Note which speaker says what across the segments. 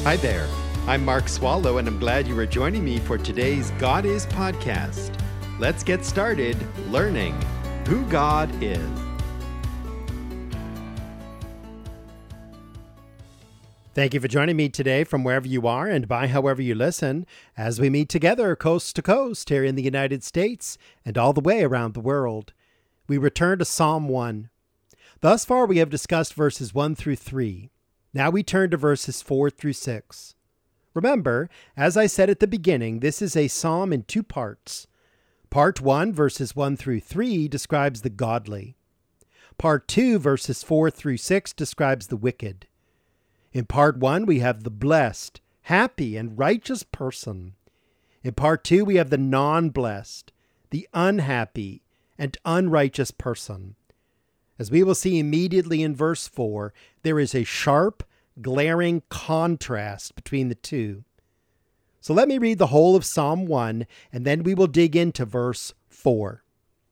Speaker 1: Hi there. I'm Mark Swallow, and I'm glad you are joining me for today's God Is podcast. Let's get started learning who God is. Thank you for joining me today from wherever you are and by however you listen as we meet together coast to coast here in the United States and all the way around the world. We return to Psalm 1. Thus far we have discussed verses 1 through 3. Now we turn to verses 4 through 6. Remember, as I said at the beginning, this is a psalm in two parts. Part 1, verses 1 through 3, describes the godly. Part 2, verses 4 through 6, describes the wicked. In Part 1, we have the blessed, happy, and righteous person. In Part 2, we have the non-blessed, the unhappy, and unrighteous person. As we will see immediately in verse 4, there is a sharp, glaring contrast between the two. So let me read the whole of Psalm 1, and then we will dig into verse 4.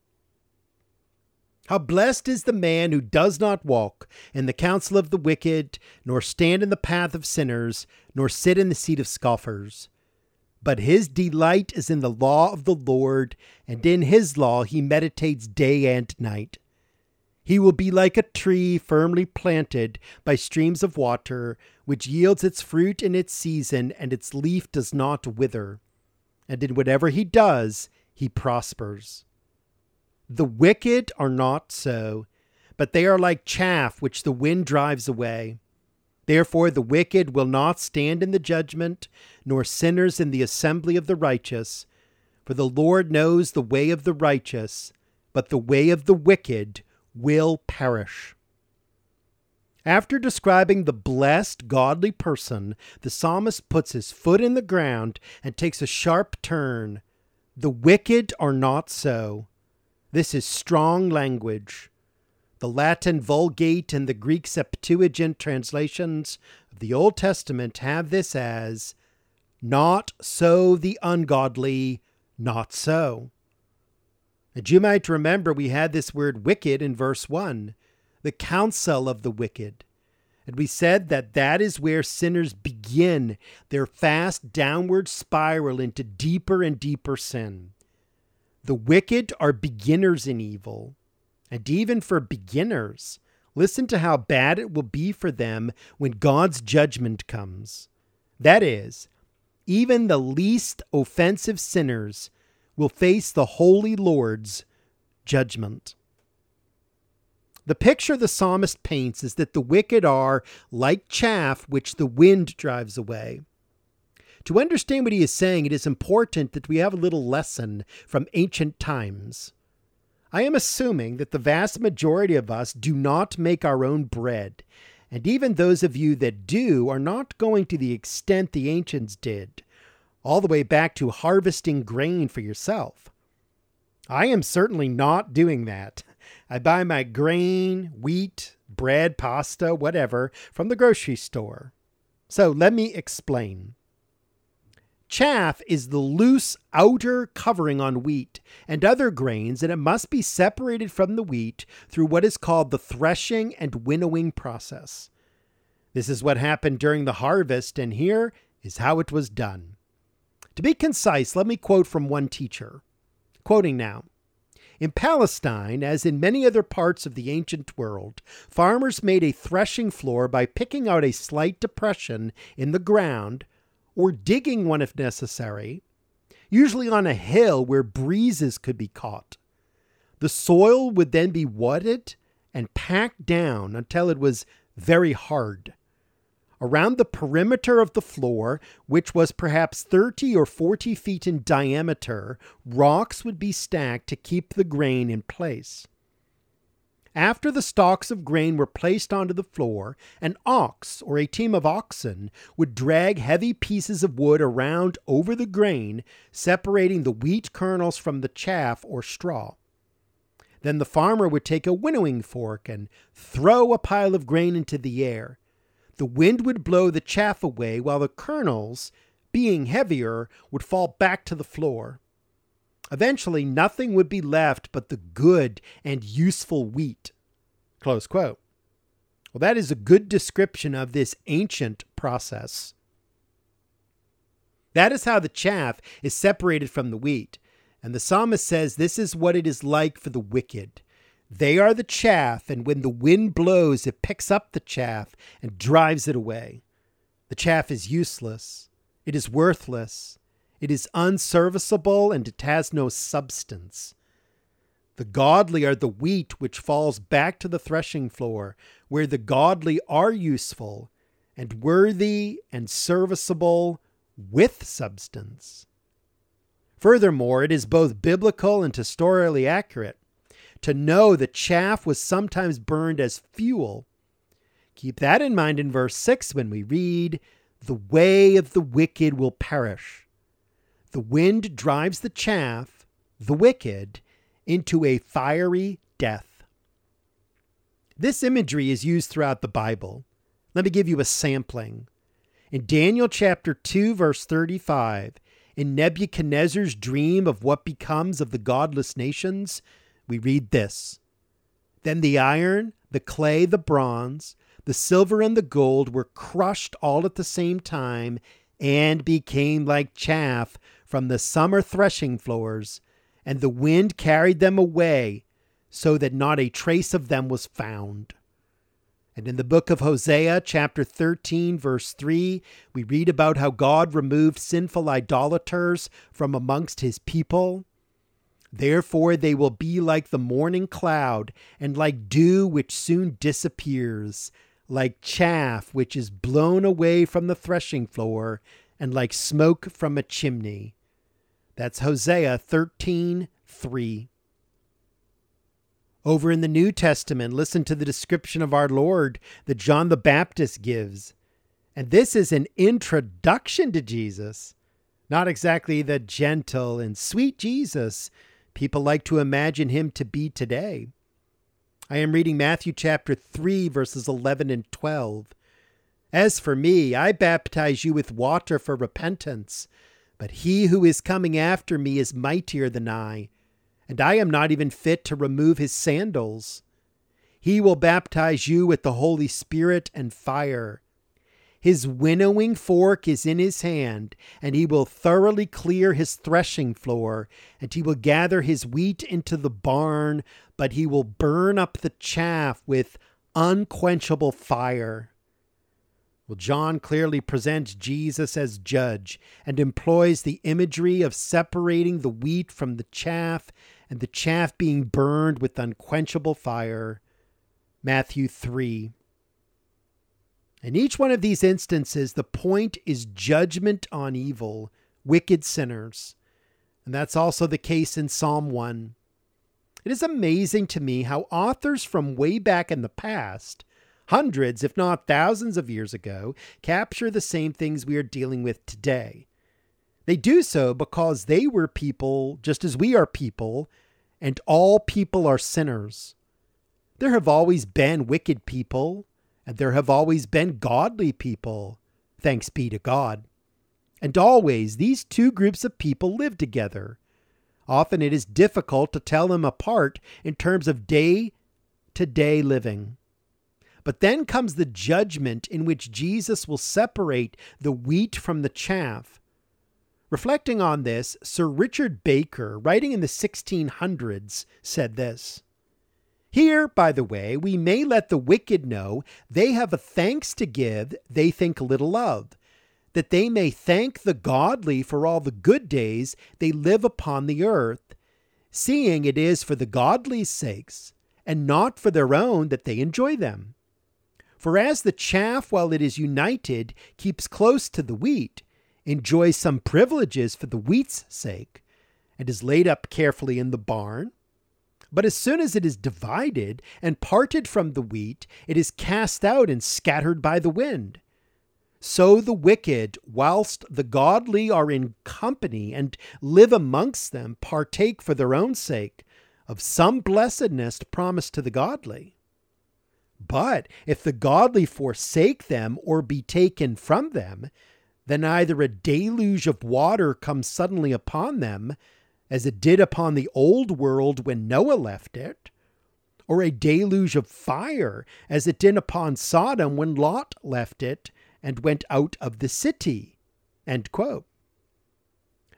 Speaker 1: How blessed is the man who does not walk in the counsel of the wicked, nor stand in the path of sinners, nor sit in the seat of scoffers. But his delight is in the law of the Lord, and in his law he meditates day and night. He will be like a tree firmly planted by streams of water, which yields its fruit in its season, and its leaf does not wither. And in whatever he does, he prospers. The wicked are not so, but they are like chaff which the wind drives away. Therefore the wicked will not stand in the judgment, nor sinners in the assembly of the righteous. For the Lord knows the way of the righteous, but the way of the wicked will perish. After describing the blessed, godly person, the psalmist puts his foot in the ground and takes a sharp turn. The wicked are not so. This is strong language. The Latin Vulgate and the Greek Septuagint translations of the Old Testament have this as, not so the ungodly, not so. And you might remember we had this word wicked in verse 1, the counsel of the wicked. And we said that that is where sinners begin their fast downward spiral into deeper and deeper sin. The wicked are beginners in evil. And even for beginners, listen to how bad it will be for them when God's judgment comes. That is, even the least offensive sinners will face the holy Lord's judgment. The picture the psalmist paints is that the wicked are like chaff which the wind drives away. To understand what he is saying, it is important that we have a little lesson from ancient times. I am assuming that the vast majority of us do not make our own bread, and even those of you that do are not going to the extent the ancients did, all the way back to harvesting grain for yourself. I am certainly not doing that. I buy my grain, wheat, bread, pasta, whatever, from the grocery store. So let me explain. Chaff is the loose outer covering on wheat and other grains, and it must be separated from the wheat through what is called the threshing and winnowing process. This is what happened during the harvest, and here is how it was done. To be concise, let me quote from one teacher. Quoting now. In Palestine, as in many other parts of the ancient world, farmers made a threshing floor by picking out a slight depression in the ground or digging one if necessary, usually on a hill where breezes could be caught. The soil would then be wadded and packed down until it was very hard. Around the perimeter of the floor, which was perhaps 30 or 40 feet in diameter, rocks would be stacked to keep the grain in place. After the stalks of grain were placed onto the floor, an ox or a team of oxen would drag heavy pieces of wood around over the grain, separating the wheat kernels from the chaff or straw. Then the farmer would take a winnowing fork and throw a pile of grain into the air. The wind would blow the chaff away while the kernels, being heavier, would fall back to the floor. Eventually, nothing would be left but the good and useful wheat. Close quote. Well, that is a good description of this ancient process. That is how the chaff is separated from the wheat. And the psalmist says this is what it is like for the wicked. They are the chaff, and when the wind blows, it picks up the chaff and drives it away. The chaff is useless. It is worthless. It is unserviceable, and it has no substance. The godly are the wheat which falls back to the threshing floor, where the godly are useful and worthy and serviceable with substance. Furthermore, it is both biblical and historically accurate to know that chaff was sometimes burned as fuel. Keep that in mind in verse 6 when we read, "The way of the wicked will perish. The wind drives the chaff, the wicked, into a fiery death." This imagery is used throughout the Bible. Let me give you a sampling. In Daniel chapter 2, verse 35, in Nebuchadnezzar's dream of what becomes of the godless nations, we read this: "Then the iron, the clay, the bronze, the silver, and the gold were crushed all at the same time and became like chaff from the summer threshing floors, and the wind carried them away so that not a trace of them was found." And in the book of Hosea, chapter 13, verse 3, we read about how God removed sinful idolaters from amongst his people. "Therefore they will be like the morning cloud, and like dew which soon disappears, like chaff which is blown away from the threshing floor, and like smoke from a chimney." That's Hosea 13:3. Over in the New Testament, listen to the description of our Lord that John the Baptist gives. And this is an introduction to Jesus, not exactly the gentle and sweet Jesus people like to imagine him to be today. I am reading Matthew chapter 3, verses 11 and 12. "As for me, I baptize you with water for repentance, but he who is coming after me is mightier than I, and I am not even fit to remove his sandals. He will baptize you with the Holy Spirit and fire. His winnowing fork is in his hand, and he will thoroughly clear his threshing floor, and he will gather his wheat into the barn, but he will burn up the chaff with unquenchable fire." Well, John clearly presents Jesus as judge and employs the imagery of separating the wheat from the chaff and the chaff being burned with unquenchable fire. Matthew 3. In each one of these instances, the point is judgment on evil, wicked sinners. And that's also the case in Psalm 1. It is amazing to me how authors from way back in the past, hundreds, if not thousands of years ago, capture the same things we are dealing with today. They do so because they were people just as we are people, and all people are sinners. There have always been wicked people, and there have always been godly people, thanks be to God. And always these two groups of people live together. Often it is difficult to tell them apart in terms of day-to-day living. But then comes the judgment in which Jesus will separate the wheat from the chaff. Reflecting on this, Sir Richard Baker, writing in the 1600s, said this: "Here, by the way, we may let the wicked know they have a thanks to give they think little of, that they may thank the godly for all the good days they live upon the earth, seeing it is for the godly's sakes, and not for their own that they enjoy them. For as the chaff, while it is united, keeps close to the wheat, enjoys some privileges for the wheat's sake, and is laid up carefully in the barn, but as soon as it is divided and parted from the wheat, it is cast out and scattered by the wind. So the wicked, whilst the godly are in company and live amongst them, partake for their own sake of some blessedness promised to the godly. But if the godly forsake them or be taken from them, then either a deluge of water comes suddenly upon them, as it did upon the old world when Noah left it, or a deluge of fire, as it did upon Sodom when Lot left it and went out of the city." End quote.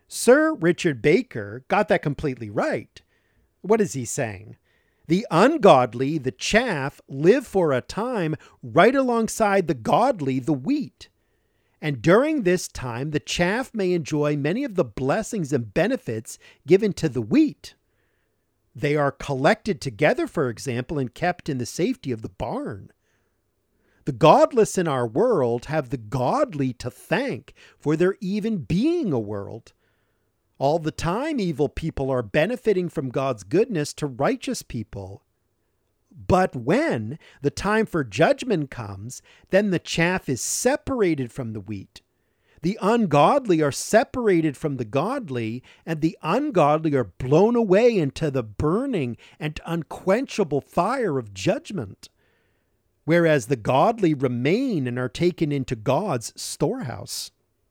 Speaker 1: Sir Richard Baker got that completely right. What is he saying? The ungodly, the chaff, live for a time right alongside the godly, the wheat. And during this time, the chaff may enjoy many of the blessings and benefits given to the wheat. They are collected together, for example, and kept in the safety of the barn. The godless in our world have the godly to thank for there even being a world. All the time, evil people are benefiting from God's goodness to righteous people. But when the time for judgment comes, then the chaff is separated from the wheat. The ungodly are separated from the godly, and the ungodly are blown away into the burning and unquenchable fire of judgment, whereas the godly remain and are taken into God's storehouse.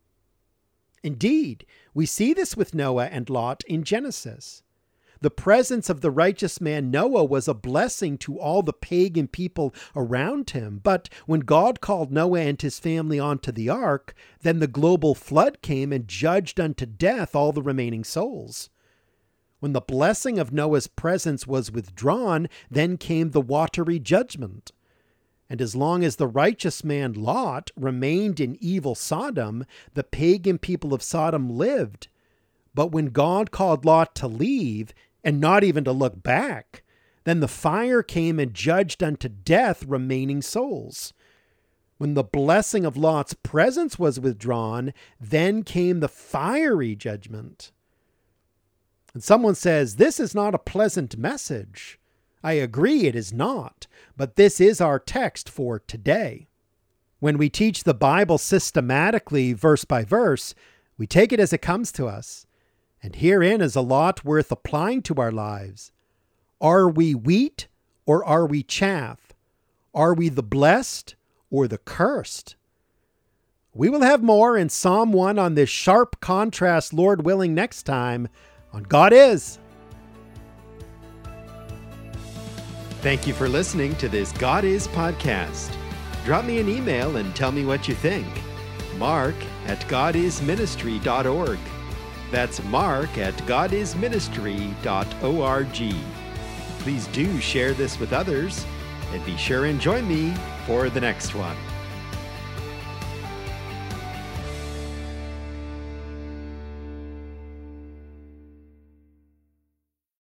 Speaker 1: Indeed, we see this with Noah and Lot in Genesis. The presence of the righteous man Noah was a blessing to all the pagan people around him. But when God called Noah and his family onto the ark, then the global flood came and judged unto death all the remaining souls. When the blessing of Noah's presence was withdrawn, then came the watery judgment. And as long as the righteous man Lot remained in evil Sodom, the pagan people of Sodom lived. But when God called Lot to leave, and not even to look back, then the fire came and judged unto death remaining souls. When the blessing of Lot's presence was withdrawn, then came the fiery judgment. And someone says, this is not a pleasant message. I agree it is not, but this is our text for today. When we teach the Bible systematically, verse by verse, we take it as it comes to us. And herein is a lot worth applying to our lives. Are we wheat or are we chaff? Are we the blessed or the cursed? We will have more in Psalm 1 on this sharp contrast, Lord willing, next time on God Is. Thank you for listening to this God Is podcast. Drop me an email and tell me what you think. Mark@godisministry.org. That's mark@godisministry.org. Please do share this with others and be sure and join me for the next one.